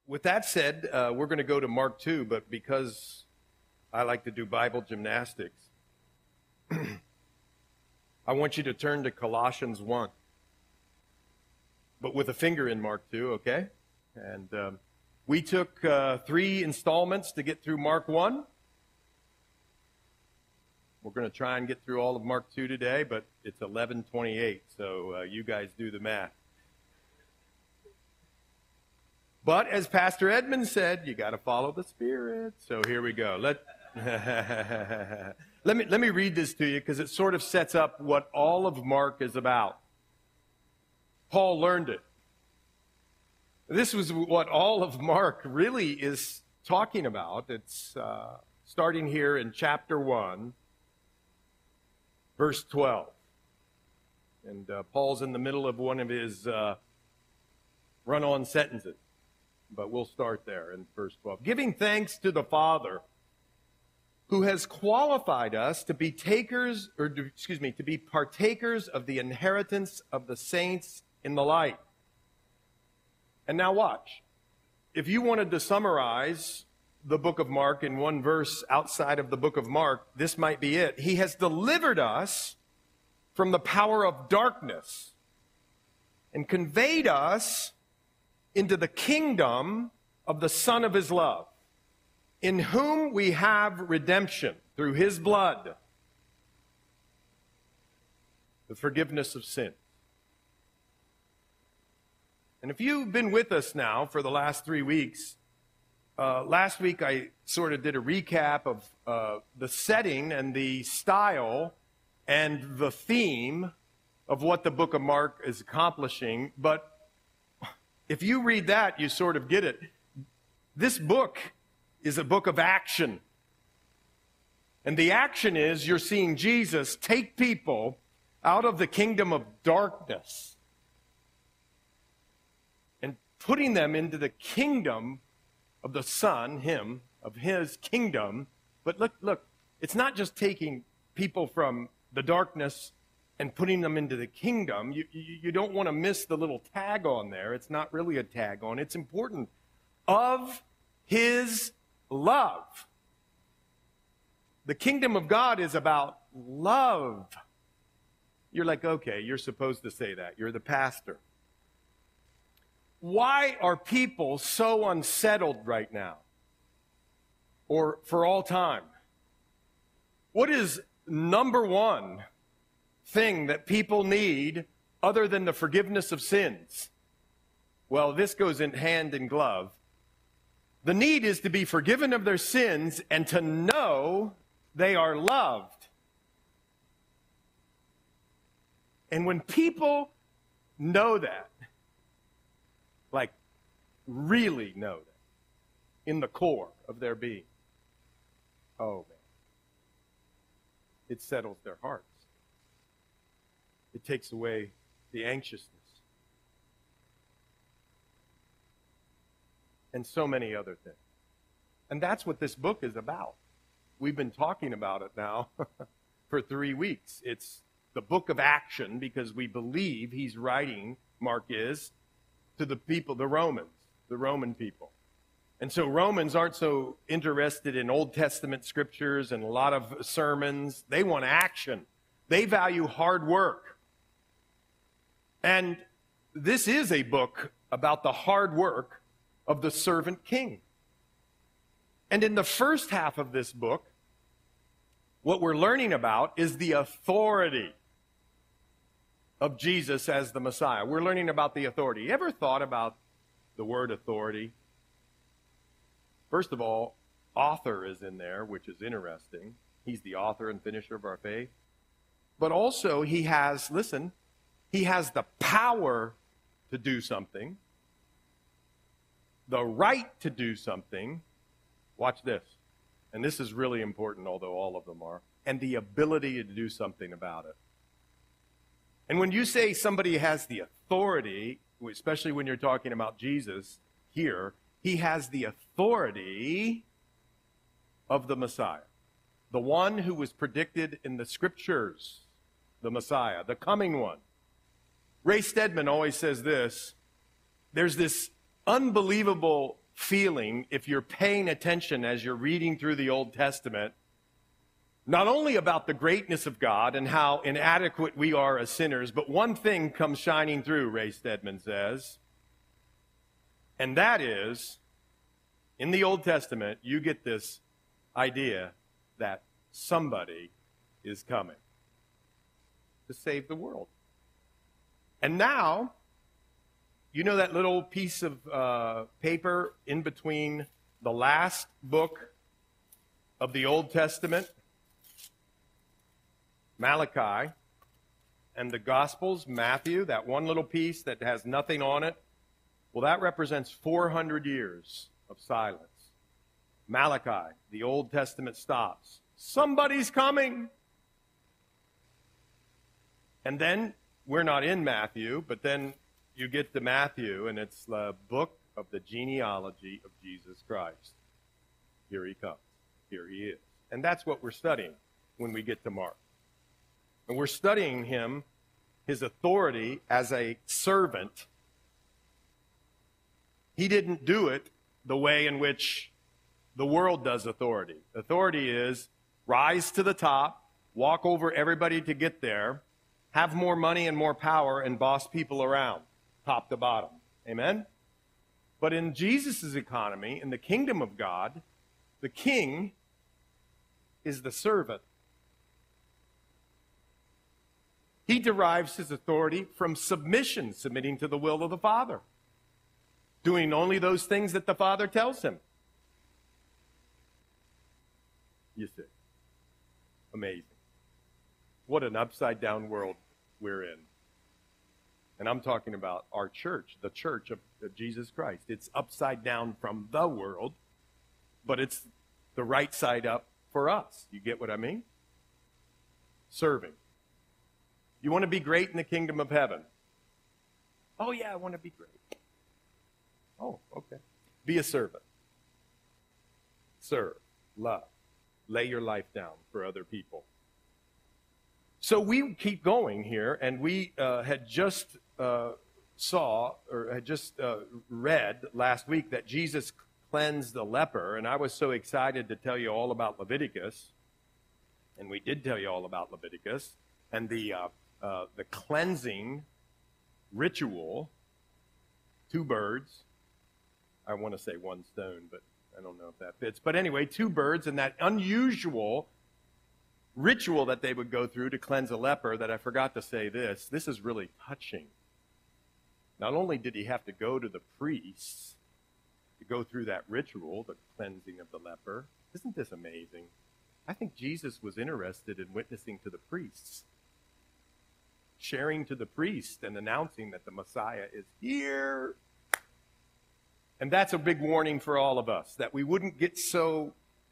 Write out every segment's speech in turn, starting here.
With that said, we're going to go to Mark 2, but because I like to do Bible gymnastics, I want you to turn to Colossians 1, but with a finger in Mark 2, okay? And we took 3 installments to get through Mark 1. We're going to try and get through all of Mark 2 today, but it's 11:28, so you guys do the math. But as Pastor Edmund said, you got to follow the Spirit. So here we go. Let me read this to you because it sort of sets up what all of Mark is about. Paul learned it. This was what all of Mark really is talking about. It's starting here in chapter 1, verse 12. And Paul's in the middle of one of his run-on sentences. But we'll start there in verse 12. Giving thanks to the Father who has qualified us to be to be partakers of the inheritance of the saints in the light. And now watch. If you wanted to summarize the book of Mark in one verse outside of the book of Mark, this might be it. He has delivered us from the power of darkness and conveyed us into the kingdom of the Son of his love, in whom we have redemption through his blood, the forgiveness of sin. And if you've been with us now for the last 3 weeks, last week I sort of did a recap of the setting and the style and the theme of what the book of Mark is accomplishing, but if you read that, you sort of get it. This book is a book of action. And the action is you're seeing Jesus take people out of the kingdom of darkness and putting them into the kingdom of the Son, him, of his kingdom. But look, it's not just taking people from the darkness and putting them into the kingdom. You don't want to miss the little tag on there. It's not really a tag on. It's important. Of his love. The kingdom of God is about love. You're like, okay, you're supposed to say that. You're the pastor. Why are people so unsettled right now? Or for all time? What is number one thing that people need other than the forgiveness of sins? Well, this goes in hand in glove. The need is to be forgiven of their sins and to know they are loved. And when people know that, like really know that, in the core of their being, oh man, it settles their hearts. It takes away the anxiousness. And so many other things. And that's what this book is about. We've been talking about it now for 3 weeks. It's the book of action because we believe he's writing, Mark is, to the people, the Roman people. And so Romans aren't so interested in Old Testament scriptures and a lot of sermons. They want action. They value hard work. And this is a book about the hard work of the servant king. And in the first half of this book, what we're learning about is the authority of Jesus as the Messiah. We're learning about the authority. You ever thought about the word authority? First of all, author is in there, which is interesting. He's the author and finisher of our faith. But also he has the power to do something, the right to do something. Watch this. And this is really important, although all of them are. And the ability to do something about it. And when you say somebody has the authority, especially when you're talking about Jesus here, he has the authority of the Messiah. The one who was predicted in the scriptures, the Messiah, the coming one. Ray Stedman always says this: there's this unbelievable feeling, if you're paying attention as you're reading through the Old Testament, not only about the greatness of God and how inadequate we are as sinners, but one thing comes shining through, Ray Stedman says, and that is, in the Old Testament, you get this idea that somebody is coming to save the world. And now, you know that little piece of paper in between the last book of the Old Testament, Malachi, and the Gospels, Matthew, that one little piece that has nothing on it? Well, that represents 400 years of silence. Malachi, the Old Testament stops. Somebody's coming. And then, we're not in Matthew, but then you get to Matthew, and it's the book of the genealogy of Jesus Christ. Here he comes. Here he is. And that's what we're studying when we get to Mark. And we're studying him, his authority as a servant. He didn't do it the way in which the world does authority. Authority is rise to the top, walk over everybody to get there, have more money and more power, and boss people around, top to bottom. Amen? But in Jesus' economy, in the kingdom of God, the king is the servant. He derives his authority from submission, submitting to the will of the Father, doing only those things that the Father tells him. You see. Amazing. What an upside-down world we're in. And I'm talking about our church, the church of Jesus Christ. It's upside down from the world, but it's the right side up for us. You get what I mean? Serving. You want to be great in the kingdom of heaven? Oh, yeah, I want to be great. Oh, okay. Be a servant. Serve. Love. Lay your life down for other people. So we keep going here, and we had just read last week that Jesus cleansed the leper, and I was so excited to tell you all about Leviticus, and we did tell you all about Leviticus, and the cleansing ritual, 2 birds. I want to say 1 stone, but I don't know if that fits. But anyway, 2 birds, and that unusual ritual that they would go through to cleanse a leper, that I forgot to say this. This is really touching. Not only did he have to go to the priests to go through that ritual, the cleansing of the leper. Isn't this amazing? I think Jesus was interested in witnessing to the priests, sharing to the priest and announcing that the Messiah is here. And that's a big warning for all of us, that we wouldn't get so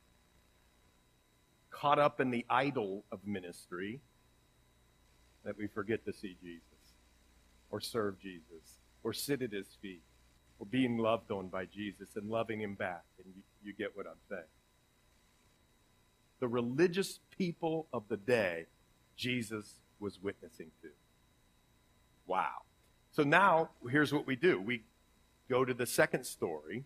caught up in the idol of ministry that we forget to see Jesus or serve Jesus or sit at his feet or being loved on by Jesus and loving him back. And you get what I'm saying. The religious people of the day, Jesus was witnessing to. Wow. So now, here's what we do. We go to the second story.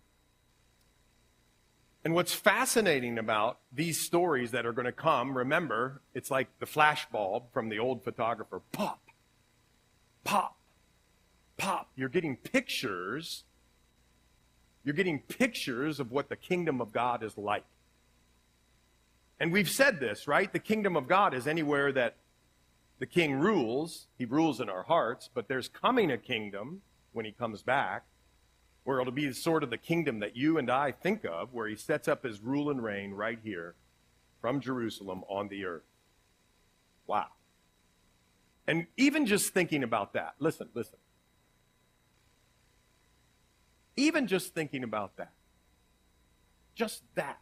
And what's fascinating about these stories that are going to come, remember, it's like the flashbulb from the old photographer. Pop, pop, pop. You're getting pictures. You're getting pictures of what the kingdom of God is like. And we've said this, right? The kingdom of God is anywhere that the king rules. He rules in our hearts, but there's coming a kingdom when he comes back, where it'll be sort of the kingdom that you and I think of, where he sets up his rule and reign right here from Jerusalem on the earth. Wow. And even just thinking about that, listen. Even just thinking about that, just that,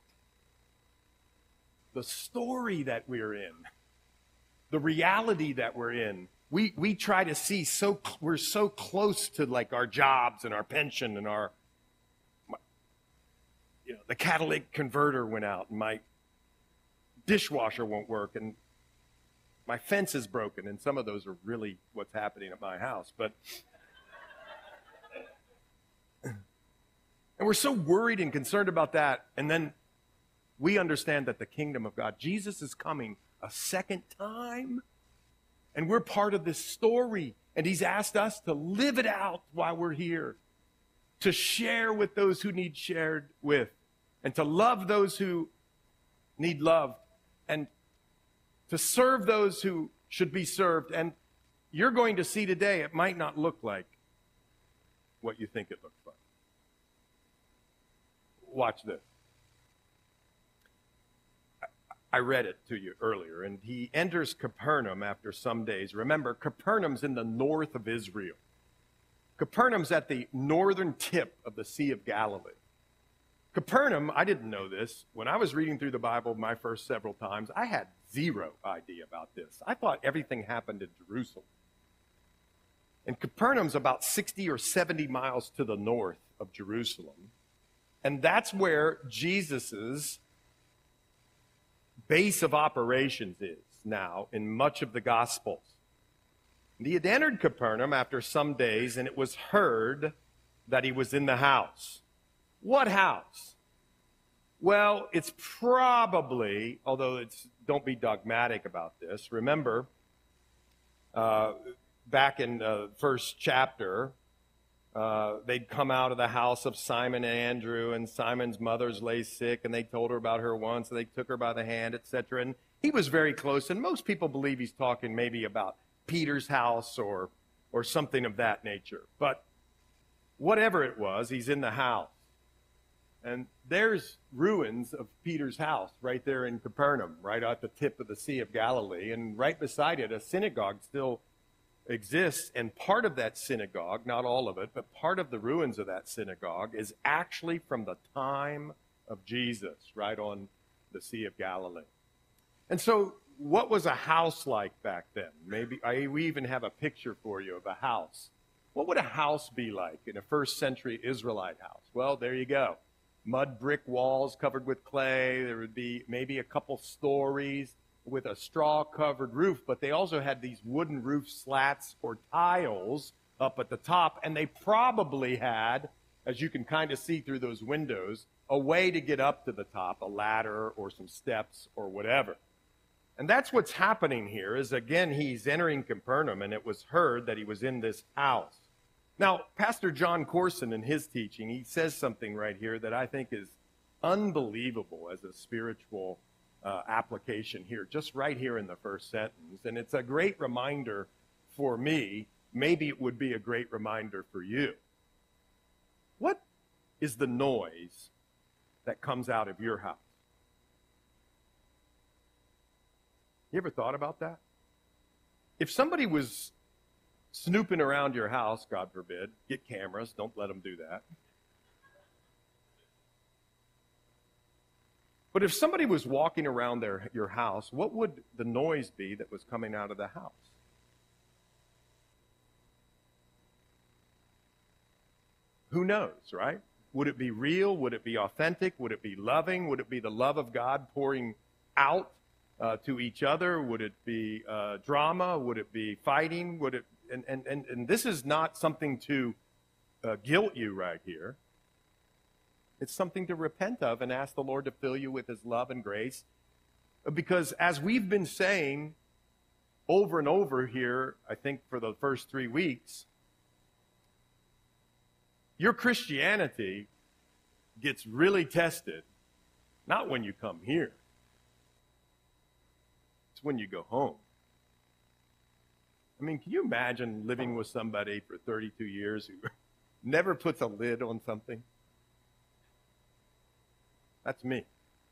the story that we're in, the reality that we're in, we try to see we're so close to like our jobs and our pension and the catalytic converter went out and my dishwasher won't work and my fence is broken, and some of those are really what's happening at my house. But And we're so worried and concerned about that. And then we understand that the kingdom of God, Jesus is coming a second time. And we're part of this story. And he's asked us to live it out while we're here, to share with those who need shared with, and to love those who need loved, and to serve those who should be served. And you're going to see today, it might not look like what you think it looks like. Watch this. I read it to you earlier, and he enters Capernaum after some days. Remember, Capernaum's in the north of Israel. Capernaum's at the northern tip of the Sea of Galilee. Capernaum, I didn't know this. When I was reading through the Bible my first several times, I had zero idea about this. I thought everything happened in Jerusalem. And Capernaum's about 60 or 70 miles to the north of Jerusalem. And that's where Jesus's base of operations is now in much of the Gospels. And he had entered Capernaum after some days, and it was heard that he was in the house. What house? Well, it's probably, although don't be dogmatic about this. Remember, back in the first chapter, they'd come out of the house of Simon and Andrew, and Simon's mother's lay sick, and they told her about her once, and they took her by the hand, etc. And he was very close, and most people believe he's talking maybe about Peter's house or something of that nature. But whatever it was, he's in the house. And there's ruins of Peter's house right there in Capernaum, right at the tip of the Sea of Galilee. And right beside it, a synagogue still exists. And part of that synagogue, not all of it, but part of the ruins of that synagogue is actually from the time of Jesus, right on the Sea of Galilee. And so what was a house like back then? Maybe we even have a picture for you of a house. What would a house be like in a first century Israelite house? Well, there you go. Mud brick walls covered with clay. There would be maybe a couple stories with a straw-covered roof, but they also had these wooden roof slats or tiles up at the top, and they probably had, as you can kind of see through those windows, a way to get up to the top, a ladder or some steps or whatever. And that's what's happening here is, again, he's entering Capernaum, and it was heard that he was in this house. Now, Pastor John Corson, in his teaching, he says something right here that I think is unbelievable as a spiritual application here, just right here in the first sentence. And it's a great reminder for me. Maybe it would be a great reminder for you. What is the noise that comes out of your house? You ever thought about that? If somebody was snooping around your house, God forbid, get cameras, don't let them do that. But if somebody was walking around your house, what would the noise be that was coming out of the house? Who knows, right? Would it be real? Would it be authentic? Would it be loving? Would it be the love of God pouring out to each other? Would it be drama? Would it be fighting? Would it? And this is not something to guilt you right here. It's something to repent of and ask the Lord to fill you with his love and grace. Because as we've been saying over and over here, I think for the first 3 weeks, your Christianity gets really tested, not when you come here. It's when you go home. I mean, can you imagine living with somebody for 32 years who never puts a lid on something? That's me.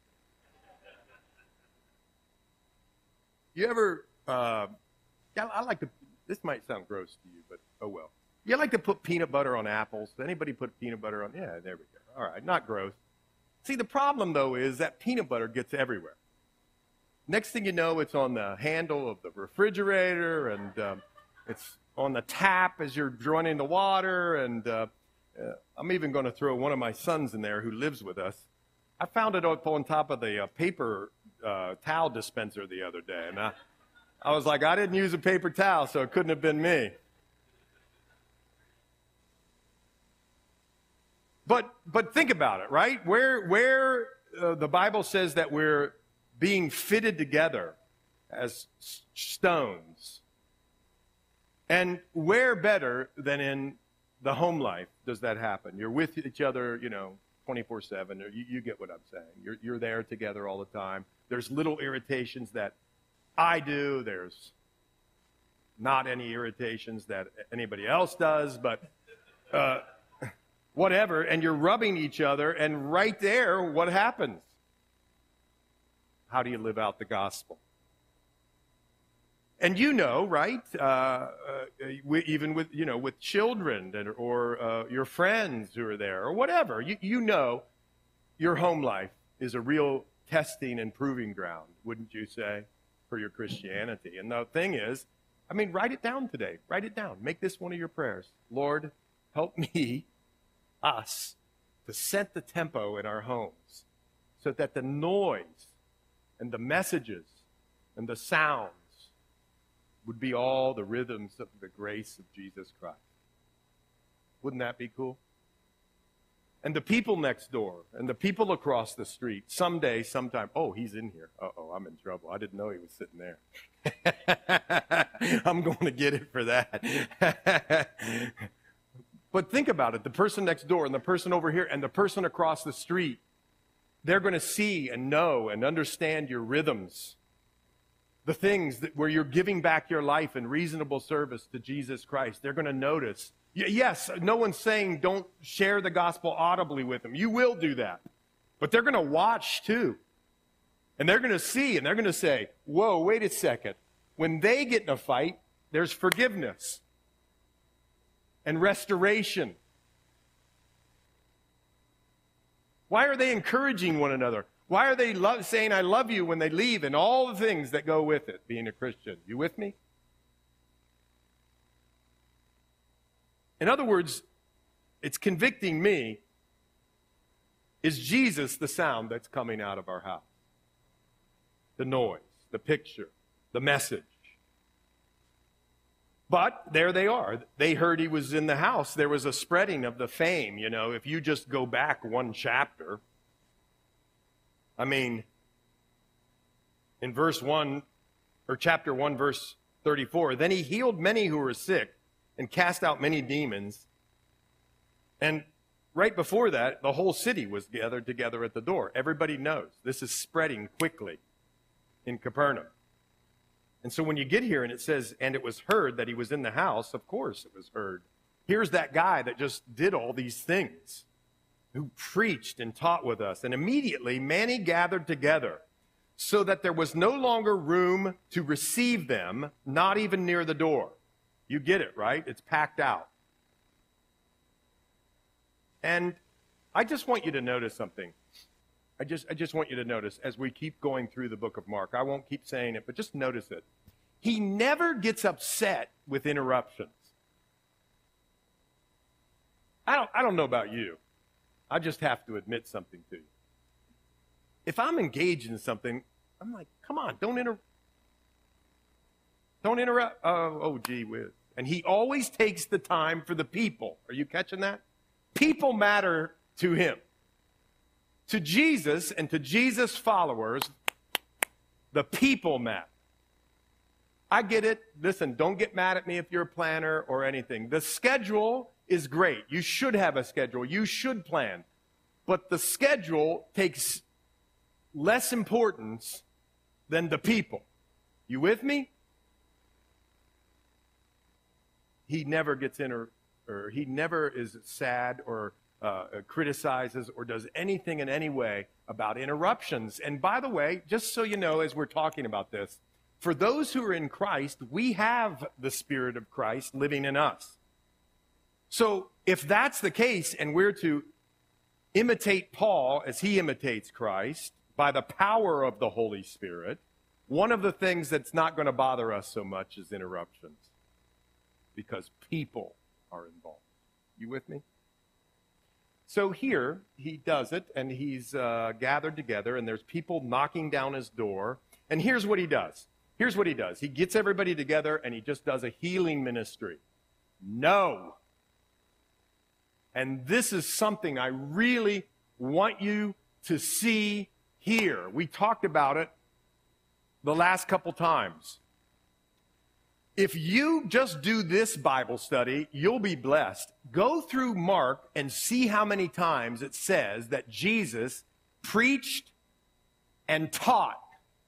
You ever, I like to, this might sound gross to you, but oh well. You like to put peanut butter on apples? Anybody put peanut butter on? Yeah, there we go. All right, not gross. See, the problem, though, is that peanut butter gets everywhere. Next thing you know, it's on the handle of the refrigerator, and it's on the tap as you're running the water, and I'm even going to throw one of my sons in there who lives with us. I found it up on top of the paper towel dispenser the other day, and I was like, I didn't use a paper towel, so it couldn't have been me. But think about it, right? Where the Bible says that we're being fitted together as stones. And where better than in the home life does that happen? You're with each other, 24/7. Or you get what I'm saying. You're there together all the time. There's little irritations that I do. There's not any irritations that anybody else does, but whatever. And you're rubbing each other, and right there, what happens? How do you live out the gospel? And right? Even with children or your friends who are there or whatever, your home life is a real testing and proving ground, wouldn't you say, for your Christianity? And the thing is, write it down today. Write it down. Make this one of your prayers. Lord, help us, to set the tempo in our homes so that the noise and the messages and the sounds would be all the rhythms of the grace of Jesus Christ. Wouldn't that be cool? And the people next door and the people across the street, someday, sometime, oh, he's in here. Uh-oh, I'm in trouble. I didn't know he was sitting there. I'm going to get it for that. But think about it. The person next door and the person over here and the person across the street, they're going to see and know and understand your rhythms. The things where you're giving back your life in reasonable service to Jesus Christ. They're going to notice. Yes, no one's saying don't share the gospel audibly with them. You will do that. But they're going to watch too. And they're going to see and they're going to say, whoa, wait a second. When they get in a fight, there's forgiveness and restoration. Why are they encouraging one another? Why are they saying I love you when they leave and all the things that go with it, being a Christian? You with me? In other words, it's convicting me. Is Jesus the sound that's coming out of our house? The noise, the picture, the message. But there they are. They heard he was in the house. There was a spreading of the fame. If you just go back one chapter. In verse 1, or chapter 1, verse 34, then he healed many who were sick and cast out many demons. And right before that, the whole city was gathered together at the door. Everybody knows this is spreading quickly in Capernaum. And so when you get here and it says, and it was heard that he was in the house, of course it was heard. Here's that guy that just did all these things, who preached and taught with us. And immediately many gathered together, so that there was no longer room to receive them, not even near the door. You get it, right? It's packed out. And I just want you to notice something. I just want you to notice as we keep going through the book of Mark. I won't keep saying it, but just notice it. He never gets upset with interruptions. I don't know about you. I just have to admit something to you. If I'm engaged in something, I'm like, come on, don't interrupt. Oh, gee whiz. And he always takes the time for the people. Are you catching that? People matter to him. To Jesus and to Jesus' followers, the people matter. I get it. Listen, don't get mad at me if you're a planner or anything. The schedule is great. You should have a schedule. You should plan. But the schedule takes less importance than the people. You with me? He never gets in or he never is sad or criticizes or does anything in any way about interruptions. And by the way, just so you know, as we're talking about this, for those who are in Christ, we have the Spirit of Christ living in us. So if that's the case and we're to imitate Paul as he imitates Christ by the power of the Holy Spirit, one of the things that's not going to bother us so much is interruptions, because people are involved. You with me? So here he does it, and he's gathered together, and there's people knocking down his door. And here's what he does. Here's what he does. He gets everybody together, and he just does a healing ministry. No. And this is something I really want you to see here. We talked about it the last couple times. If you just do this Bible study, you'll be blessed. Go through Mark and see how many times it says that Jesus preached and taught.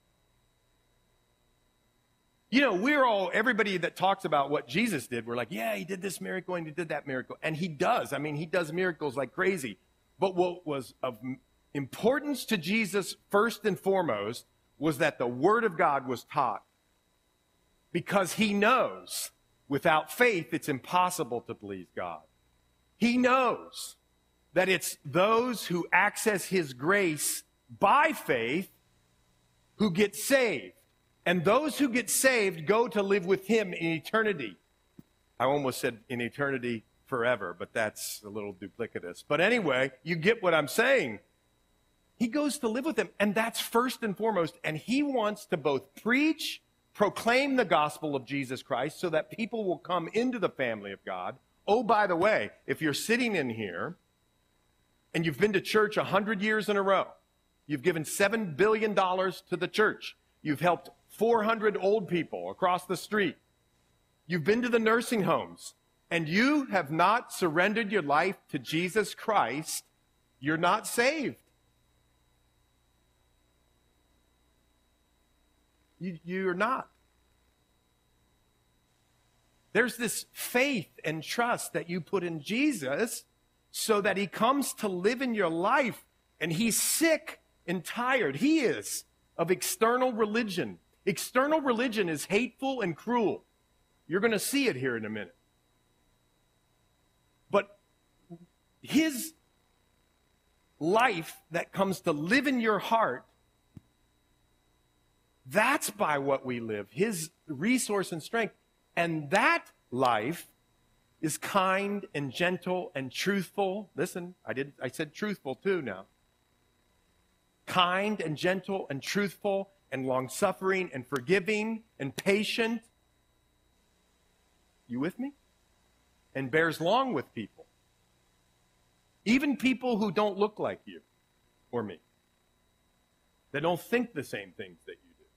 You know, everybody that talks about what Jesus did, we're like, yeah, he did this miracle and he did that miracle. And he does. I mean, he does miracles like crazy. But what was of importance to Jesus first and foremost was that the Word of God was taught. Because he knows without faith it's impossible to please God. He knows that it's those who access his grace by faith who get saved. And those who get saved go to live with him in eternity. I almost said in eternity forever, but that's a little duplicitous. But anyway, you get what I'm saying. He goes to live with him, and that's first and foremost. And he wants to both preach, proclaim the gospel of Jesus Christ so that people will come into the family of God. Oh, by the way, if you're sitting in here and you've been to church 100 years in a row, you've given $7 billion to the church, you've helped 400 old people across the street, you've been to the nursing homes, and you have not surrendered your life to Jesus Christ, you're not saved. You're not. There's this faith and trust that you put in Jesus so that he comes to live in your life, and he's sick and tired. He is of external religion. External religion is hateful and cruel. You're going to see it here in a minute. But his life that comes to live in your heart, that's by what we live, his resource and strength. And that life is kind and gentle and truthful. Listen, I said truthful too now. Kind and gentle and truthful and long-suffering and forgiving and patient. You with me? And bears long with people. Even people who don't look like you or me. They don't think the same things that you do.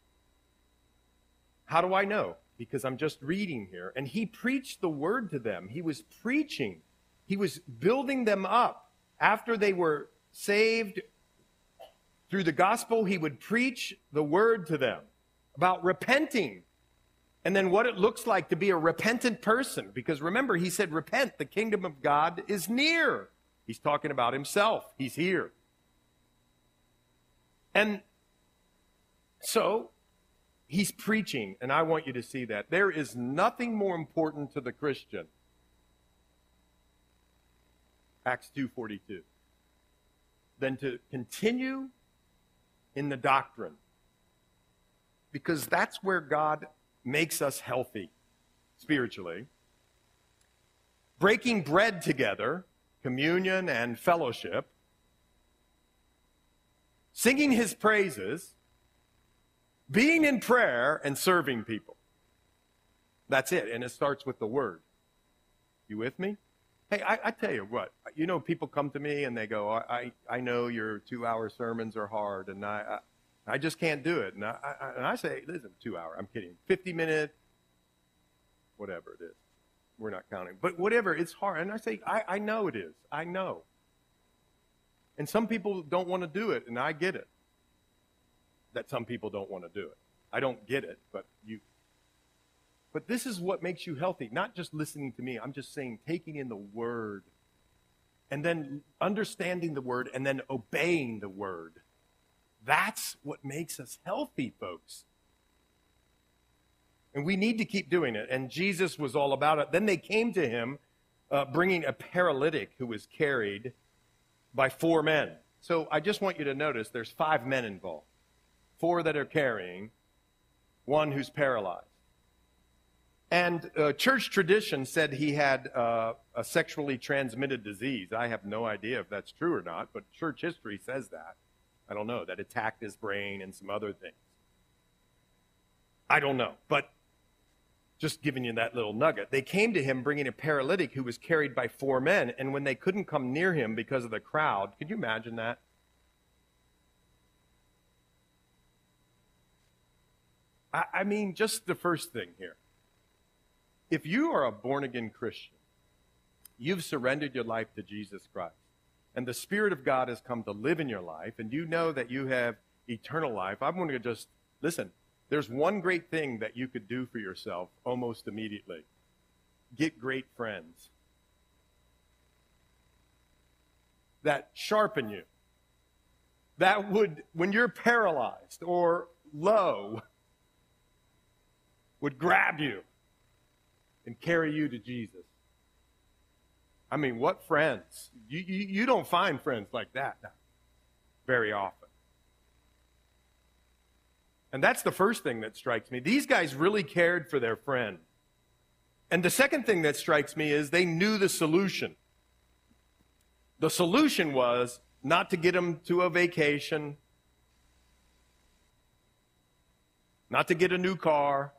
How do I know? Because I'm just reading here. And he preached the word to them. He was preaching. He was building them up. After they were saved through the gospel, he would preach the word to them about repenting. And then what it looks like to be a repentant person. Because remember, he said, repent, the kingdom of God is near. He's talking about himself. He's here. And so he's preaching, and I want you to see that. There is nothing more important to the Christian, Acts 2:42, than to continue in the doctrine. Because that's where God makes us healthy spiritually. Breaking bread together, communion and fellowship. Singing his praises. Being in prayer and serving people. That's it. And it starts with the word. You with me? Hey, I tell you what. You know, people come to me and they go, I know your 2-hour sermons are hard, and I just can't do it. And I say, listen, 2 hour. I'm kidding. 50-minute, whatever it is. We're not counting. But whatever, it's hard. And I say, I know it is. I know. And some people don't want to do it, and I get it. That some people don't want to do it. I don't get it, but this is what makes you healthy. Not just listening to me. I'm just saying taking in the word and then understanding the word and then obeying the word. That's what makes us healthy, folks. And we need to keep doing it. And Jesus was all about it. Then they came to him bringing a paralytic who was carried by 4 men. So I just want you to notice there's 5 men involved. 4 that are carrying, 1 who's paralyzed. And church tradition said he had a sexually transmitted disease. I have no idea if that's true or not, but church history says that. I don't know, that attacked his brain and some other things. I don't know. But Just giving you that little nugget. They came to him bringing a paralytic who was carried by 4 men, and when they couldn't come near him because of the crowd, could you imagine that? I mean, just the first thing here. If you are a born-again Christian, you've surrendered your life to Jesus Christ, and the Spirit of God has come to live in your life, and you know that you have eternal life, I'm going to just, listen, there's one great thing that you could do for yourself almost immediately. Get great friends that sharpen you. That would, when you're paralyzed or low, would grab you and carry you to Jesus. I mean, what friends? You don't find friends like that very often. And that's the first thing that strikes me. These guys really cared for their friend. And the second thing that strikes me is they knew the solution. The solution was not to get him to a vacation, not to get a new car,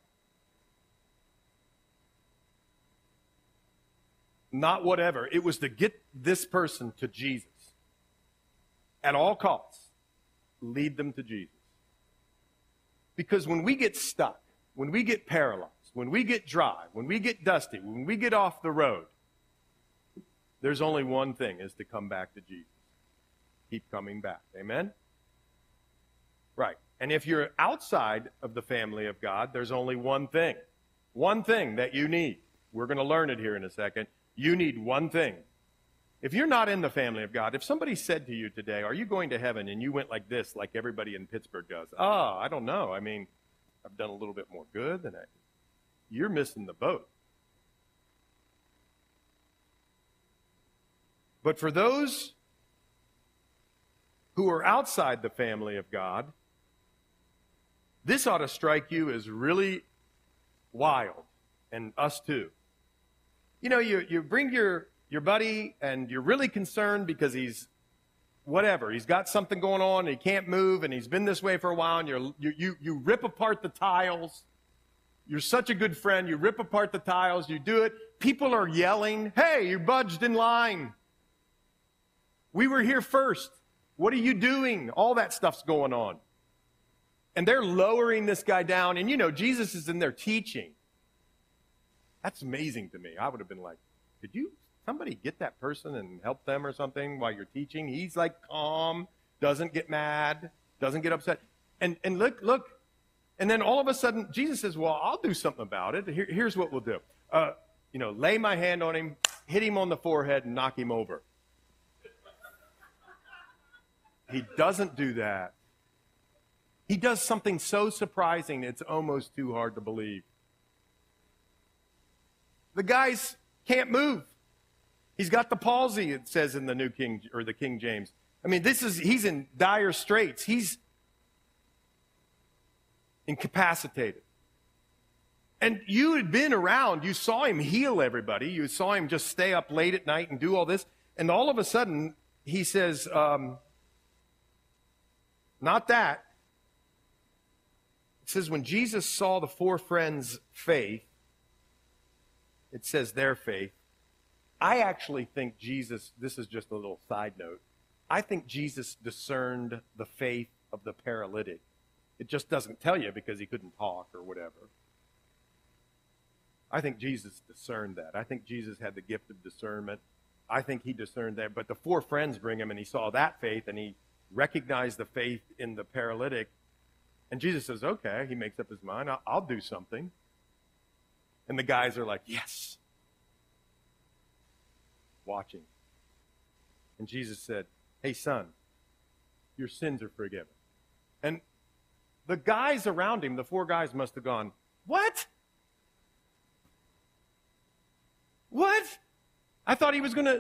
not whatever. It was to get this person to Jesus. At all costs, lead them to Jesus. Because when we get stuck, when we get paralyzed, when we get dry, when we get dusty, when we get off the road, there's only one thing, is to come back to Jesus. Keep coming back. Amen? Right. And if you're outside of the family of God, there's only one thing that you need. We're going to learn it here in a second. You need one thing. If you're not in the family of God, if somebody said to you today, are you going to heaven? And you went like this, like everybody in Pittsburgh does. I don't know. I mean, I've done a little bit more good than you're missing the boat. But for those who are outside the family of God, this ought to strike you as really wild, and us too. You know, you bring your buddy, and you're really concerned because he's got something going on, and he can't move, and he's been this way for a while, and you rip apart the tiles. You're such a good friend. You rip apart the tiles. You do it. People are yelling, hey, you budged in line. We were here first. What are you doing? All that stuff's going on. And they're lowering this guy down, and you know, Jesus is in there teaching. That's amazing to me. I would have been like, could somebody get that person and help them or something while you're teaching? He's like calm, doesn't get mad, doesn't get upset. And look. And then all of a sudden, Jesus says, well, I'll do something about it. Here's what we'll do. Lay my hand on him, hit him on the forehead, and knock him over. He doesn't do that. He does something so surprising, it's almost too hard to believe. The guy's can't move. He's got the palsy, it says in the New King, or the King James. I mean, he's in dire straits. He's incapacitated. And you had been around. You saw him heal everybody. You saw him just stay up late at night and do all this. And all of a sudden, he says, not that. It says, when Jesus saw the 4 friends' faith, it says their faith. I actually think Jesus, this is just a little side note, I think Jesus discerned the faith of the paralytic. It just doesn't tell you because he couldn't talk or whatever. I think Jesus discerned that. I think Jesus had the gift of discernment. I think he discerned that. But the 4 friends bring him, and he saw that faith, and he recognized the faith in the paralytic. And Jesus says, okay, he makes up his mind, I'll do something. And the guys are like, yes. Watching. And Jesus said, hey, son, your sins are forgiven. And the guys around him, the 4 guys must have gone, what? What? I thought you were going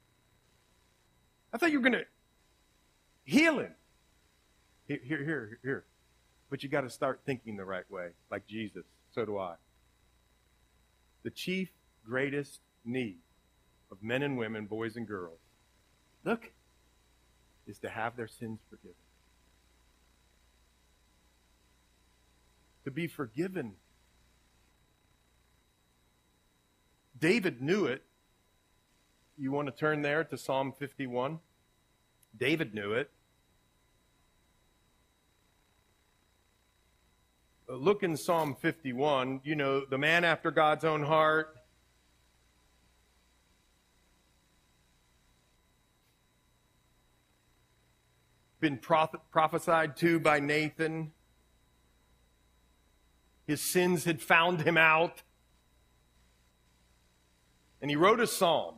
to heal him. Here. But you got to start thinking the right way, like Jesus. So do I. The chief, greatest need of men and women, boys and girls, look, is to have their sins forgiven. To be forgiven David knew it. You want to turn there to Psalm 51? David knew it. Look in Psalm 51, you know, the man after God's own heart. Been prophesied to by Nathan. His sins had found him out. And he wrote a psalm.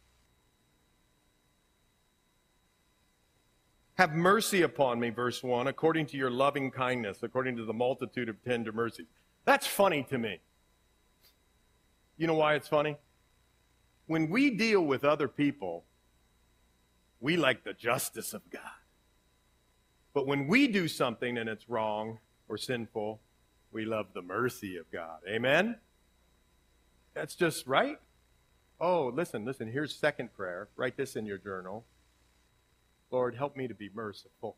Have mercy upon me, verse 1, according to your loving kindness, according to the multitude of tender mercies. That's funny to me. You know why it's funny? When we deal with other people, we like the justice of God. But when we do something and it's wrong or sinful, we love the mercy of God. Amen? That's just right. Oh, listen, here's second prayer. Write this in your journal. Lord, help me to be merciful.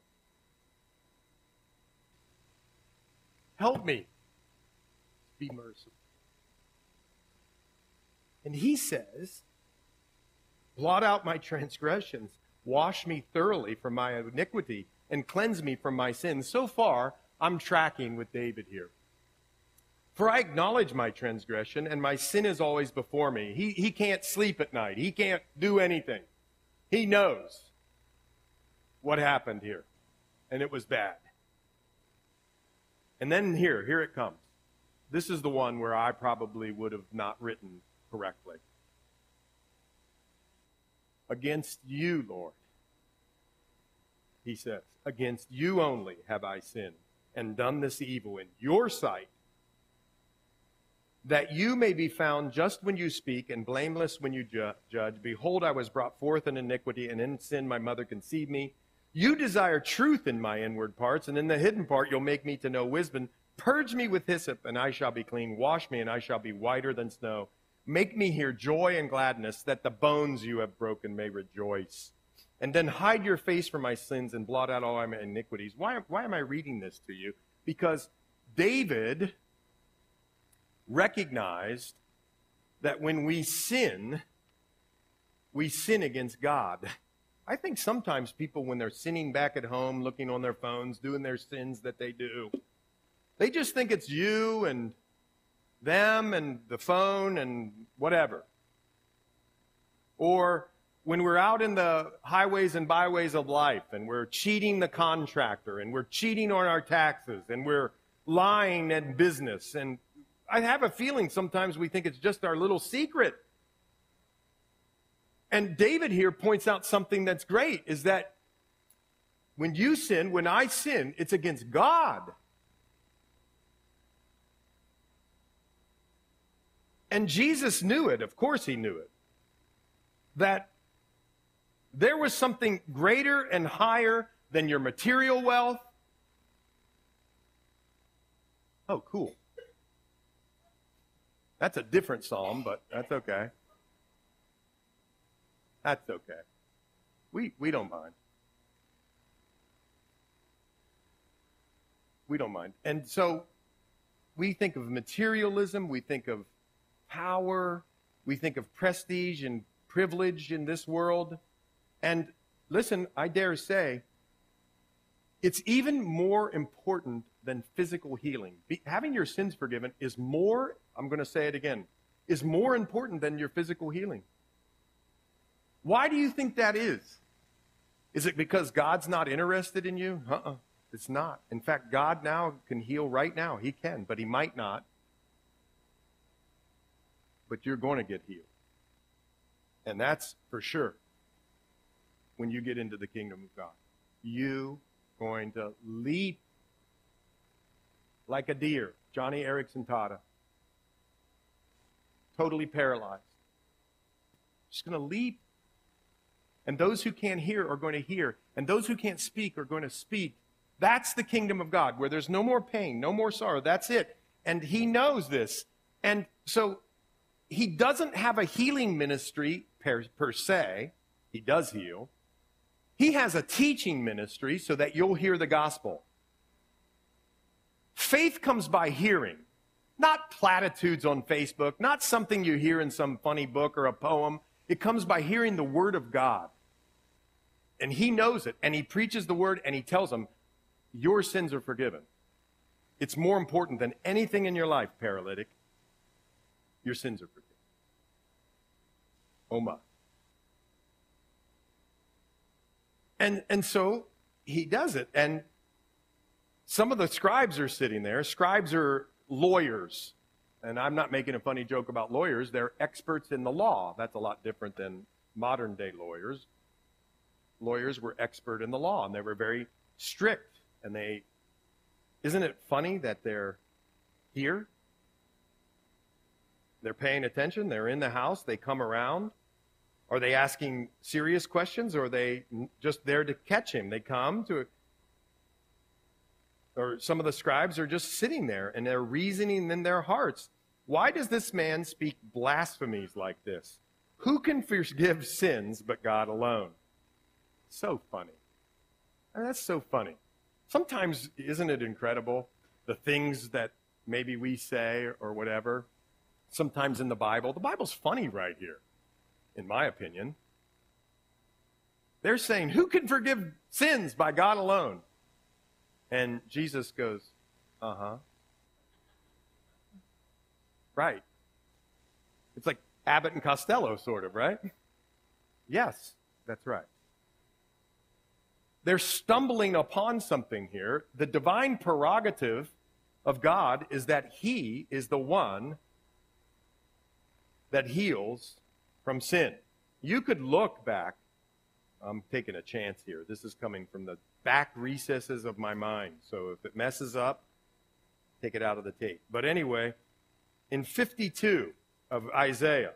Help me be merciful. And he says, blot out my transgressions, wash me thoroughly from my iniquity, and cleanse me from my sins. So far, I'm tracking with David here. For I acknowledge my transgression, and my sin is always before me. He can't sleep at night. He can't do anything. He knows what happened here, and it was bad. And then here it comes. This is the one where I probably would have not written correctly. Against you, Lord, he says, against you only have I sinned and done this evil in your sight, that you may be found just when you speak and blameless when you judge. Behold, I was brought forth in iniquity, and in sin my mother conceived me. You desire truth in my inward parts, and in the hidden part you'll make me to know wisdom. Purge me with hyssop, and I shall be clean. Wash me, and I shall be whiter than snow. Make me hear joy and gladness, that the bones you have broken may rejoice. And then hide your face from my sins and blot out all my iniquities. Why am I reading this to you? Because David recognized that when we sin against God. I think sometimes people, when they're sinning back at home, looking on their phones, doing their sins that they do, they just think it's you and them and the phone and whatever. Or when we're out in the highways and byways of life and we're cheating the contractor and we're cheating on our taxes and we're lying in business, and I have a feeling sometimes we think it's just our little secret. And David here points out something that's great, is that when you sin, when I sin, it's against God. And Jesus knew it. Of course he knew it. That there was something greater and higher than your material wealth. Oh, cool. That's a different psalm, but that's okay. That's okay. We don't mind. We don't mind. And so we think of materialism, we think of power, we think of prestige and privilege in this world. And listen, I dare say, it's even more important than physical healing. Having your sins forgiven is more, I'm going to say it again, is more important than your physical healing. Why do you think that is? Is it because God's not interested in you? It's not. In fact, God now can heal right now. He can, but he might not. But you're going to get healed. And that's for sure when you get into the kingdom of God. You going to leap like a deer. Johnny Erickson Tada. Totally paralyzed. Just going to leap. And those who can't hear are going to hear. And those who can't speak are going to speak. That's the kingdom of God, where there's no more pain, no more sorrow. That's it. And he knows this. And so he doesn't have a healing ministry per se. He does heal. He has a teaching ministry so that you'll hear the gospel. Faith comes by hearing. Not platitudes on Facebook, not something you hear in some funny book or a poem. It comes by hearing the word of God. And he knows it, and he preaches the word, and he tells them, your sins are forgiven. It's more important than anything in your life, paralytic. Your sins are forgiven. Oh my. And so he does it. And some of the scribes are sitting there. Scribes are lawyers. And I'm not making a funny joke about lawyers. They're experts in the law. That's a lot different than modern day lawyers. Lawyers were expert in the law, and they were very strict. And isn't it funny that they're here? They're paying attention. They're in the house. They come around. Are they asking serious questions, or are they just there to catch him? They come to, or some of the scribes are just sitting there, and they're reasoning in their hearts. Why does this man speak blasphemies like this? Who can forgive sins but God alone? So funny. I mean, that's so funny. Sometimes, isn't it incredible, the things that maybe we say or whatever, sometimes in the Bible's funny right here, in my opinion. They're saying, who can forgive sins by God alone? And Jesus goes, right. It's like Abbott and Costello, sort of, right? Yes, that's right. They're stumbling upon something here. The divine prerogative of God is that he is the one that heals from sin. You could look back. I'm taking a chance here. This is coming from the back recesses of my mind. So if it messes up, take it out of the tape. But anyway, in 52 of Isaiah,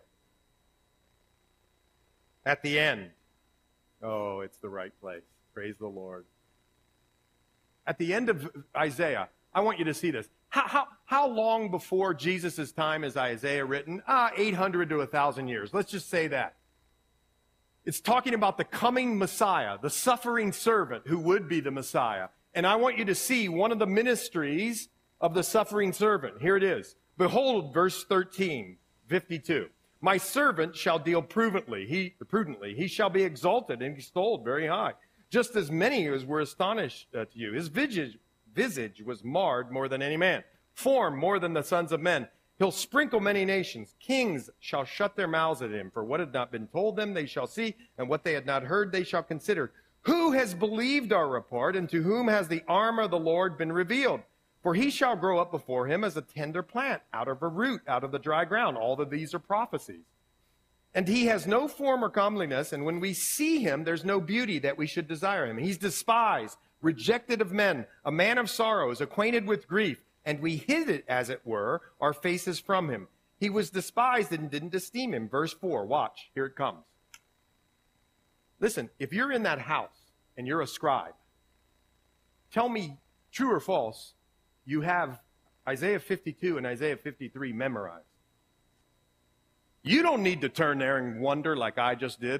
at the end, oh, it's the right place. Praise the Lord. At the end of Isaiah, I want you to see this. How long before Jesus' time is Isaiah written? 800 to 1,000 years. Let's just say that. It's talking about the coming Messiah, the suffering servant who would be the Messiah. And I want you to see one of the ministries of the suffering servant. Here it is. Behold, verse 13, 52. My servant shall deal prudently. He shall be exalted and extolled very high. Just as many as were astonished to you. His visage was marred more than any man, formed more than the sons of men. He'll sprinkle many nations. Kings shall shut their mouths at him. For what had not been told them, they shall see, and what they had not heard, they shall consider. Who has believed our report, and to whom has the arm of the Lord been revealed? For he shall grow up before him as a tender plant, out of a root, out of the dry ground. All of these are prophecies. And he has no form or comeliness, and when we see him, there's no beauty that we should desire him. He's despised, rejected of men, a man of sorrows, acquainted with grief, and we hid it, as it were, our faces from him. He was despised and didn't esteem him. Verse 4, watch, here it comes. Listen, if you're in that house and you're a scribe, tell me, true or false, you have Isaiah 52 and Isaiah 53 memorized. You don't need to turn there and wonder like I just did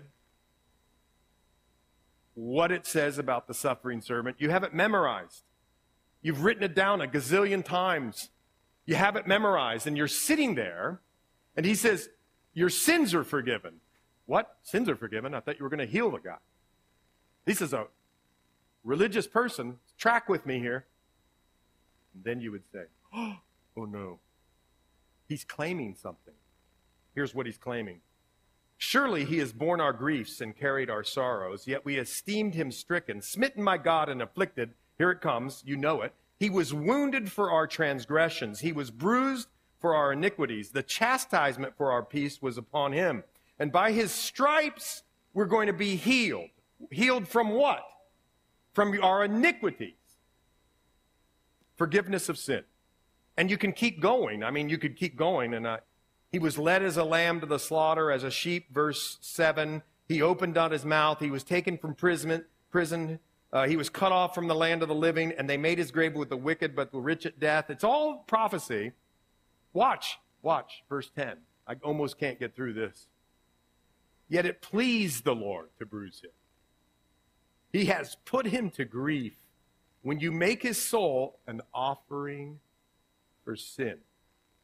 what it says about the suffering servant. You have it memorized. You've written it down a gazillion times. You have it memorized, and you're sitting there, and he says, your sins are forgiven. What? Sins are forgiven? I thought you were going to heal the guy. This is a religious person. Track with me here. And then you would say, oh no. He's claiming something. Here's what he's claiming. Surely he has borne our griefs and carried our sorrows, yet we esteemed him stricken, smitten by God and afflicted. Here it comes, you know it. He was wounded for our transgressions. He was bruised for our iniquities. The chastisement for our peace was upon him. And by his stripes, we're going to be healed. Healed from what? From our iniquities. Forgiveness of sin. And you can keep going. I mean, you could keep going. And he was led as a lamb to the slaughter, as a sheep, verse 7. He opened not his mouth. He was taken from prison. He was cut off from the land of the living, and they made his grave with the wicked, but the rich at death. It's all prophecy. Watch, verse 10. I almost can't get through this. Yet it pleased the Lord to bruise him. He has put him to grief. When you make his soul an offering for sin.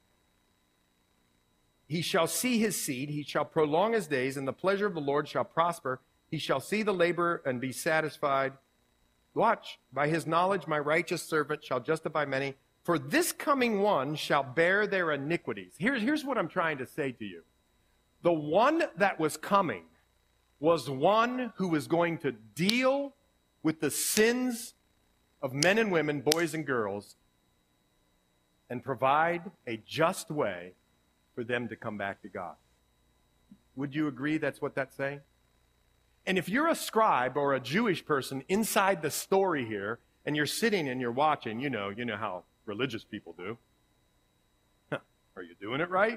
He shall see his seed, he shall prolong his days, and the pleasure of the Lord shall prosper. He shall see the labor and be satisfied. Watch, by his knowledge my righteous servant shall justify many, for this coming one shall bear their iniquities. Here's what I'm trying to say to you. The one that was coming was one who was going to deal with the sins of men and women, boys and girls, and provide a just way for them to come back to God. Would you agree that's what that's saying? And if you're a scribe or a Jewish person inside the story here, and you're sitting and you're watching, you know how religious people do. Are you doing it right?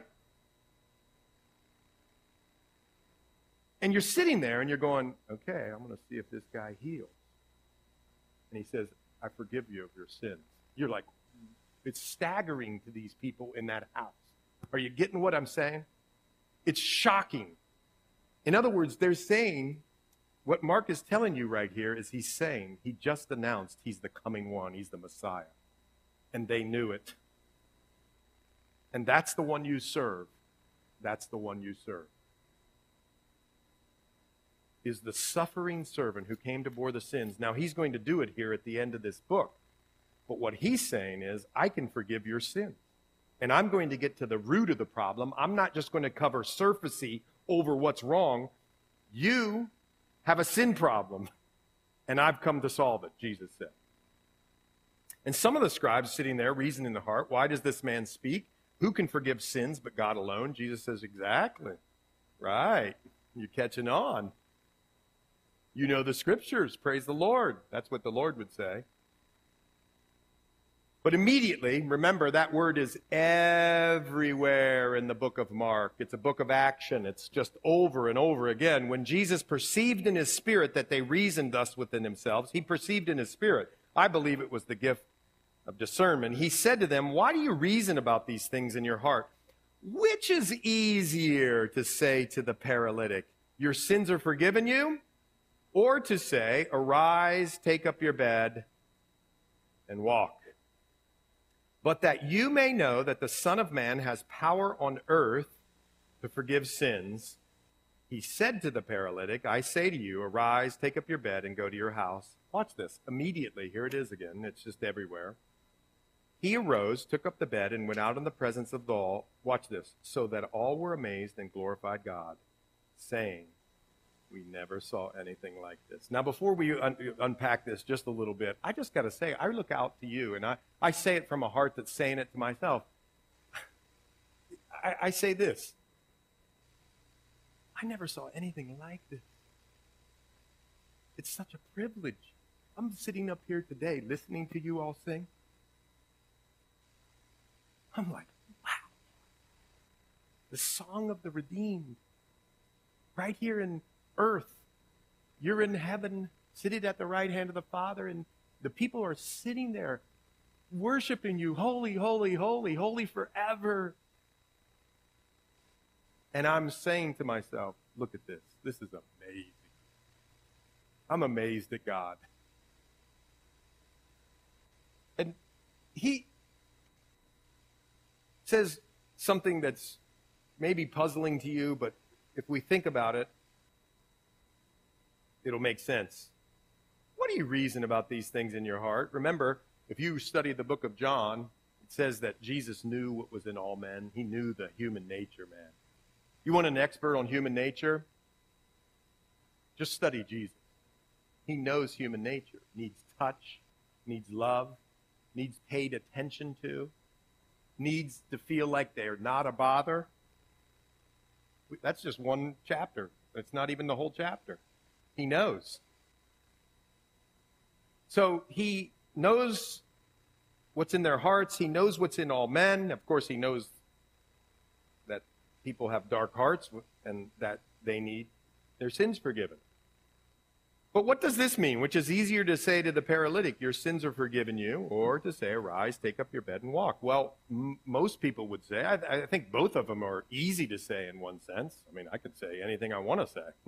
And you're sitting there and you're going, okay, I'm going to see if this guy heals. And he says, I forgive you of your sins. You're like, it's staggering to these people in that house. Are you getting what I'm saying? It's shocking. In other words, they're saying, what Mark is telling you right here is he's saying, he just announced he's the coming one, he's the Messiah. And they knew it. And that's the one you serve. That's the one you serve. Is the suffering servant who came to bore the sins. Now he's going to do it here at the end of this book. But what he's saying is, I can forgive your sins. And I'm going to get to the root of the problem. I'm not just going to cover surfacey over what's wrong. You have a sin problem, and I've come to solve it, Jesus said. And some of the scribes sitting there reasoning in the heart, why does this man speak? Who can forgive sins but God alone? Jesus says, exactly. Right. You're catching on. You know the scriptures. Praise the Lord. That's what the Lord would say. But immediately, remember, that word is everywhere in the book of Mark. It's a book of action. It's just over and over again. When Jesus perceived in his spirit that they reasoned thus within themselves, he perceived in his spirit. I believe it was the gift of discernment. He said to them, why do you reason about these things in your heart? Which is easier to say to the paralytic, your sins are forgiven you? Or to say, arise, take up your bed, and walk. But that you may know that the Son of Man has power on earth to forgive sins, he said to the paralytic, I say to you, arise, take up your bed, and go to your house. Watch this. Immediately, here it is again. It's just everywhere. He arose, took up the bed, and went out in the presence of all. Watch this. So that all were amazed and glorified God, saying, we never saw anything like this. Now, before we unpack this just a little bit, I just got to say, I look out to you, and I say it from a heart that's saying it to myself. I say this. I never saw anything like this. It's such a privilege. I'm sitting up here today listening to you all sing. I'm like, wow. The song of the redeemed. Right here in earth. You're in heaven, seated at the right hand of the Father, and the people are sitting there worshiping you, holy, holy, holy, holy forever. And I'm saying to myself, look at this. This is amazing. I'm amazed at God. And he says something that's maybe puzzling to you, but if we think about it, it'll make sense. What do you reason about these things in your heart? Remember, if you study the book of John, it says that Jesus knew what was in all men. He knew the human nature, man. You want an expert on human nature? Just study Jesus. He knows human nature. Needs touch, needs love, needs paid attention to, needs to feel like they're not a bother. That's just one chapter. It's not even the whole chapter. He knows. So he knows what's in their hearts. He knows what's in all men. Of course, he knows that people have dark hearts and that they need their sins forgiven. But what does this mean? Which is easier to say to the paralytic, your sins are forgiven you, or to say, arise, take up your bed and walk? Well, most people would say, I think both of them are easy to say in one sense. I mean, I could say anything I want to say.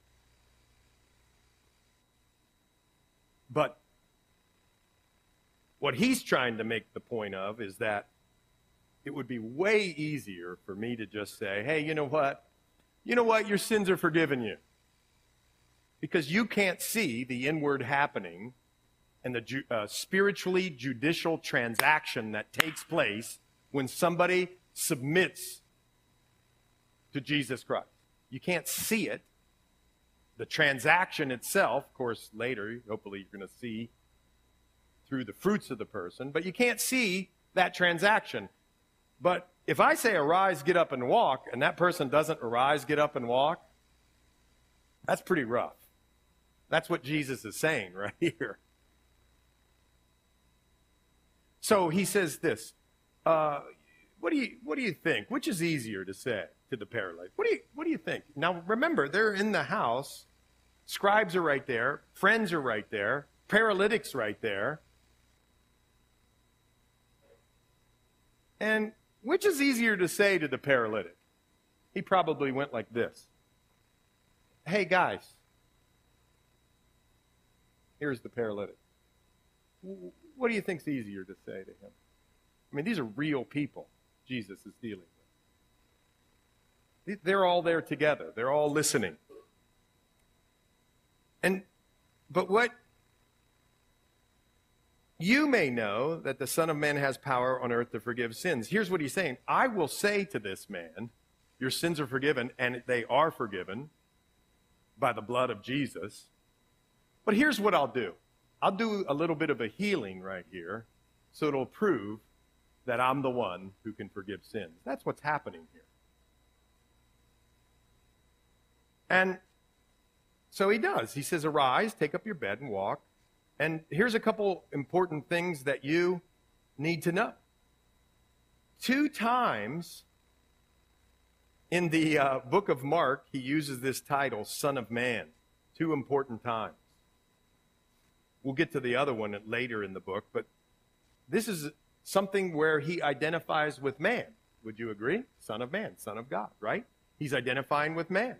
But what he's trying to make the point of is that it would be way easier for me to just say, hey, you know what? You know what? Your sins are forgiven you. Because you can't see the inward happening and the spiritually judicial transaction that takes place when somebody submits to Jesus Christ. You can't see it. The transaction itself, of course, later, hopefully you're going to see through the fruits of the person, but you can't see that transaction. But if I say arise, get up and walk, and that person doesn't arise, get up and walk, that's pretty rough. That's what Jesus is saying right here. So he says this, what do you think? Which is easier to say to the paralytic? What do you think? Now remember, they're in the house. Scribes are right there. Friends are right there. Paralytic's right there. And which is easier to say to the paralytic? He probably went like this. Hey guys, here's the paralytic. What do you think's easier to say to him? I mean, these are real people Jesus is dealing with. They're all there together. They're all listening. But what you may know that the Son of Man has power on earth to forgive sins. Here's what he's saying. I will say to this man, your sins are forgiven, and they are forgiven by the blood of Jesus. But here's what I'll do. I'll do a little bit of a healing right here, so it'll prove that I'm the one who can forgive sins. That's what's happening here. And so he does. He says, arise, take up your bed and walk. And here's a couple important things that you need to know. 2 times in the book of Mark, he uses this title, Son of Man. 2 important times. We'll get to the other one later in the book, but this is something where he identifies with man. Would you agree? Son of Man, Son of God, right? He's identifying with man.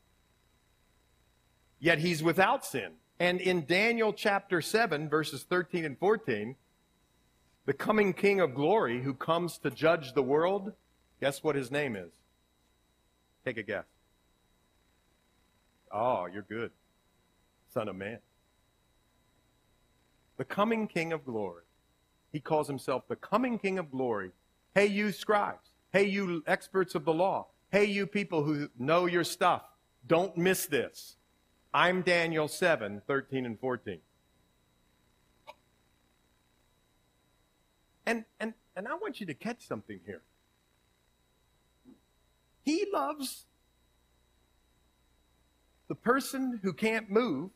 Yet he's without sin. And in Daniel chapter 7, verses 13 and 14, the coming King of glory who comes to judge the world, guess what his name is? Take a guess. Oh, you're good. Son of Man. The coming King of glory. He calls himself the coming King of glory. Hey, you scribes. Hey, you experts of the law. Hey, you people who know your stuff. Don't miss this. I'm Daniel 7, 13 and 14. And I want you to catch something here. He loves the person who can't move.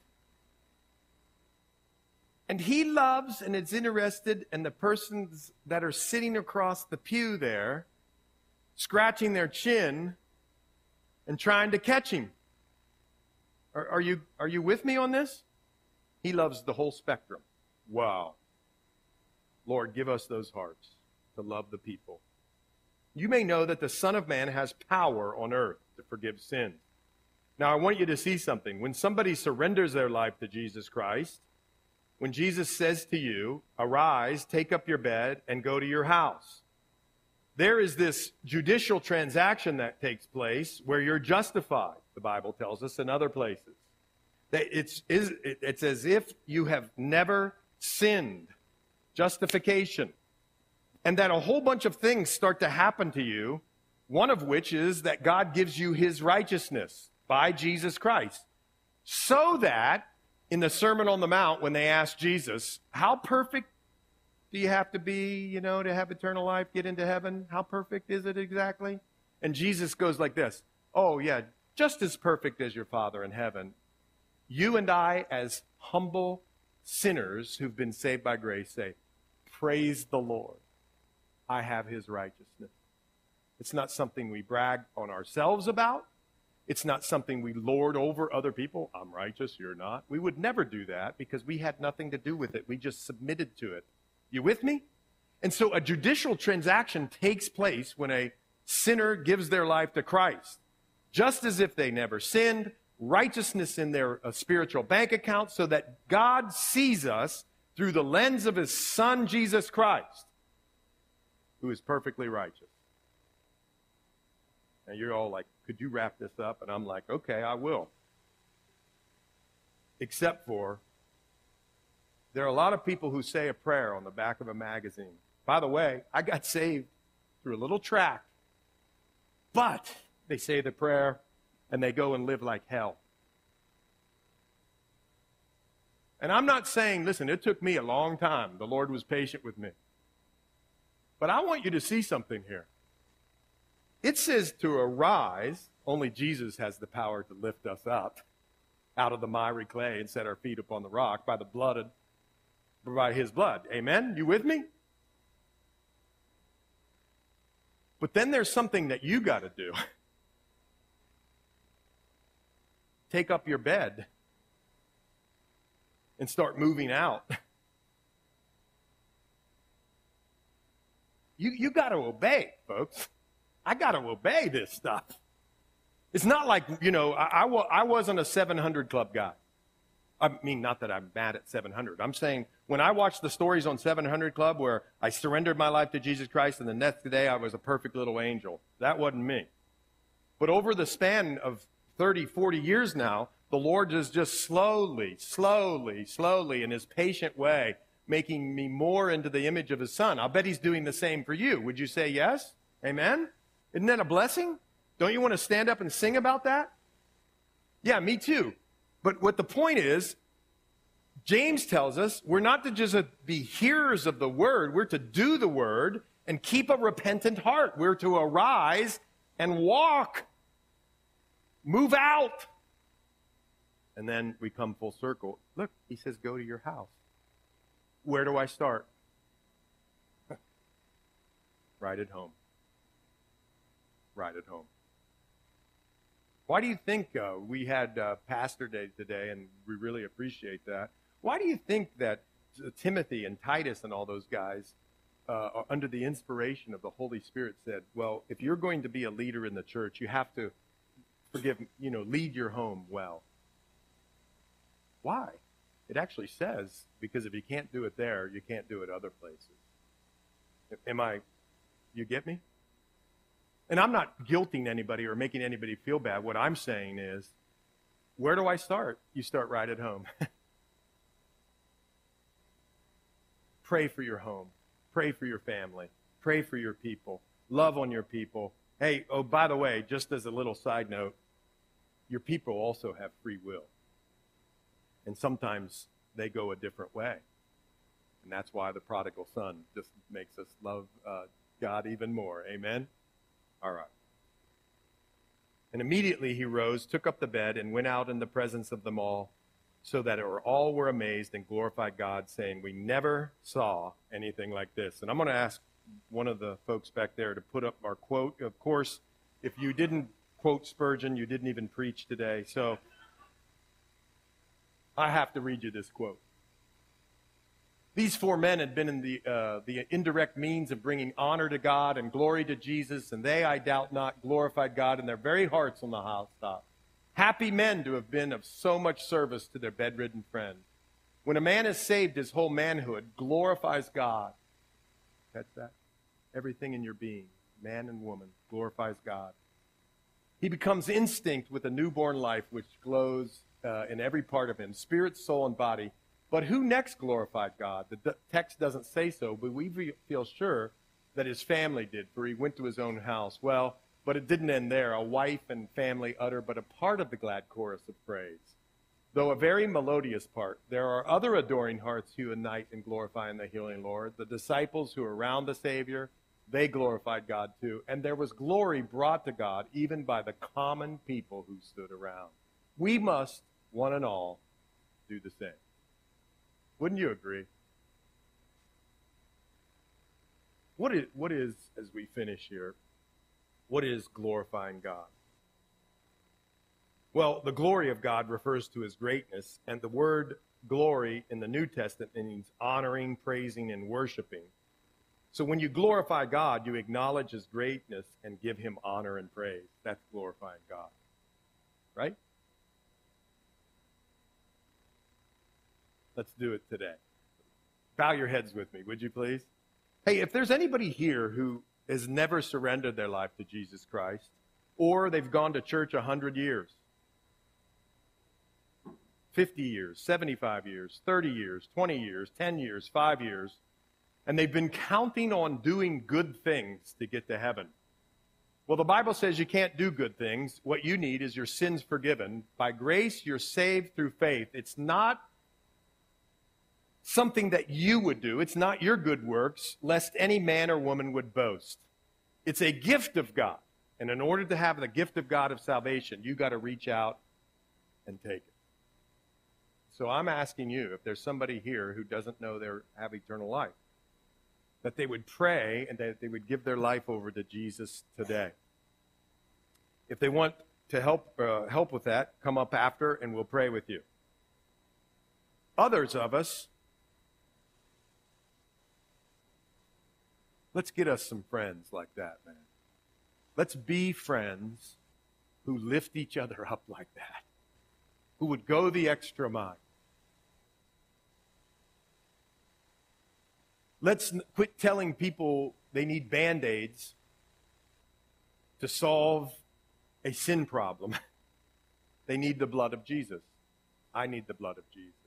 And he loves and is interested in the persons that are sitting across the pew there, scratching their chin and trying to catch him. Are you with me on this? He loves the whole spectrum. Wow. Lord, give us those hearts to love the people. You may know that the Son of Man has power on earth to forgive sins. Now, I want you to see something. When somebody surrenders their life to Jesus Christ, when Jesus says to you, arise, take up your bed, and go to your house, there is this judicial transaction that takes place where you're justified, the Bible tells us in other places. It's as if you have never sinned. Justification. And that a whole bunch of things start to happen to you, one of which is that God gives you his righteousness by Jesus Christ. So that in the Sermon on the Mount, when they asked Jesus, how perfect do you have to be, to have eternal life, get into heaven? How perfect is it exactly? And Jesus goes like this. Oh, yeah, just as perfect as your Father in heaven. You and I, as humble sinners who've been saved by grace, say, praise the Lord. I have his righteousness. It's not something we brag on ourselves about. It's not something we lord over other people. I'm righteous, you're not. We would never do that because we had nothing to do with it. We just submitted to it. You with me? And so a judicial transaction takes place when a sinner gives their life to Christ. Just as if they never sinned, righteousness in their spiritual bank account so that God sees us through the lens of his Son, Jesus Christ. who is perfectly righteous. And you're all like, could you wrap this up? And I'm like, okay, I will. Except for, there are a lot of people who say a prayer on the back of a magazine. By the way, I got saved through a little tract. But they say the prayer and they go and live like hell. And I'm not saying, listen, it took me a long time. The Lord was patient with me. But I want you to see something here. It says to arise. Only Jesus has the power to lift us up out of the miry clay and set our feet upon the rock by his blood. Amen? You with me? But then there's something that you got to do. Take up your bed and start moving out. You got to obey, folks. I got to obey this stuff. It's not like, I wasn't a 700 Club guy. I mean, not that I'm mad at 700. I'm saying when I watched the stories on 700 Club where I surrendered my life to Jesus Christ and the next day I was a perfect little angel, that wasn't me. But over the span of 30, 40 years now, the Lord is just slowly in his patient way making me more into the image of his Son. I'll bet he's doing the same for you. Would you say yes? Amen? Isn't that a blessing? Don't you want to stand up and sing about that? Yeah, me too. But what the point is, James tells us we're not to just be hearers of the word. We're to do the word and keep a repentant heart. We're to arise and walk. Move out. And then we come full circle. Look, he says, go to your house. Where do I start? Right at home. Right at home. Why do you think we had Pastor Day today, and we really appreciate that? Why do you think that Timothy and Titus and all those guys, under the inspiration of the Holy Spirit, said, well, if you're going to be a leader in the church, you have to lead your home well? Why? It actually says, because if you can't do it there, you can't do it other places. You get me? And I'm not guilting anybody or making anybody feel bad. What I'm saying is, where do I start? You start right at home. Pray for your home. Pray for your family. Pray for your people. Love on your people. Hey, oh, by the way, just as a little side note, your people also have free will. And sometimes they go a different way. And that's why the prodigal son just makes us love God even more. Amen? All right. And immediately he rose, took up the bed, and went out in the presence of them all, so that all were amazed and glorified God, saying, we never saw anything like this. And I'm going to ask one of the folks back there to put up our quote. Of course, if you didn't quote Spurgeon, you didn't even preach today. So I have to read you this quote. These four men had been in the indirect means of bringing honor to God and glory to Jesus, and they, I doubt not, glorified God in their very hearts on the housetop. Happy men to have been of so much service to their bedridden friend. When a man is saved, his whole manhood glorifies God. Catch that? Everything in your being, man and woman, glorifies God. He becomes instinct with a newborn life which glows in every part of him, spirit, soul, and body. But who next glorified God? The text doesn't say so, but we feel sure that his family did, for he went to his own house. Well, but it didn't end there. A wife and family utter but a part of the glad chorus of praise. Though a very melodious part, there are other adoring hearts who unite in glorifying the healing Lord. The disciples who were around the Savior, they glorified God too. And there was glory brought to God even by the common people who stood around. We must, one and all, do the same. Wouldn't you agree? What is, as we finish here, what is glorifying God? Well, the glory of God refers to his greatness, and the word glory in the New Testament means honoring, praising, and worshiping. So when you glorify God, you acknowledge his greatness and give him honor and praise. That's glorifying God. Right? Let's do it today. Bow your heads with me, would you please? Hey, if there's anybody here who has never surrendered their life to Jesus Christ, or they've gone to church 100 years, 50 years, 75 years, 30 years, 20 years, 10 years, 5 years, and they've been counting on doing good things to get to heaven. Well, the Bible says you can't do good things. What you need is your sins forgiven. By grace, you're saved through faith. It's not something that you would do. It's not your good works, lest any man or woman would boast. It's a gift of God. And in order to have the gift of God of salvation, you got to reach out and take it. So I'm asking you, if there's somebody here who doesn't know they have eternal life, that they would pray and that they would give their life over to Jesus today. If they want to help with that, come up after and we'll pray with you. Others of us, let's get us some friends like that, man. Let's be friends who lift each other up like that, who would go the extra mile. Let's quit telling people they need Band-Aids to solve a sin problem. They need the blood of Jesus. I need the blood of Jesus.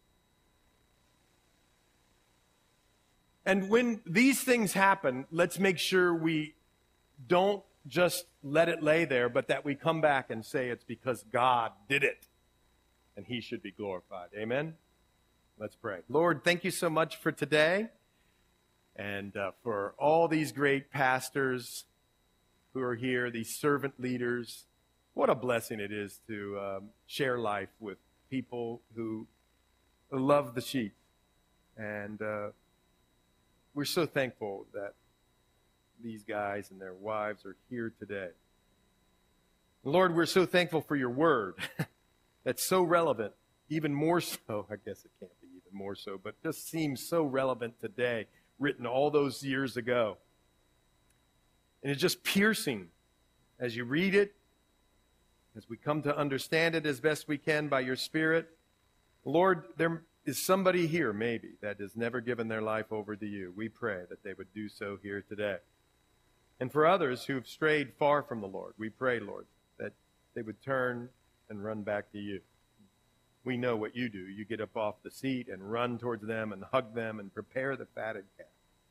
And when these things happen, let's make sure we don't just let it lay there, but that we come back and say it's because God did it, and he should be glorified. Amen? Let's pray. Lord, thank you so much for today. And for all these great pastors who are here, these servant leaders, what a blessing it is to share life with people who love the sheep. And we're so thankful that these guys and their wives are here today. Lord, we're so thankful for your word that's so relevant, even more so. I guess it can't be even more so, but just seems so relevant today. Written all those years ago. And it's just piercing as you read it, as we come to understand it as best we can by your Spirit. Lord, there is somebody here maybe that has never given their life over to you. We pray that they would do so here today. And for others who have strayed far from the Lord, we pray, Lord, that they would turn and run back to you. We know what you do. You get up off the seat and run towards them and hug them and prepare the fatted calf.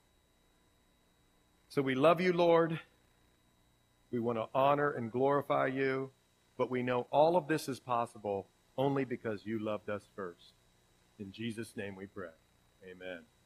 So we love you, Lord. We want to honor and glorify you. But we know all of this is possible only because you loved us first. In Jesus' name we pray. Amen.